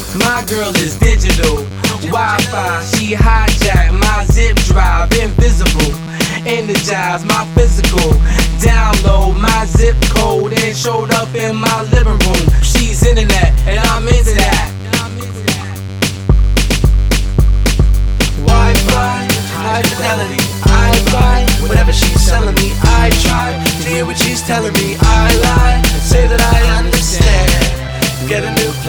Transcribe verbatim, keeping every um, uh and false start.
My girl is digital, Wi-Fi, she hijacked my zip drive, invisible. Energize my physical, download my zip code and showed up in my living room. She's internet and I'm into that. Wi-Fi, high fidelity, I buy whatever she's selling me. I try to hear what she's telling me. I lie and say that I understand. Getting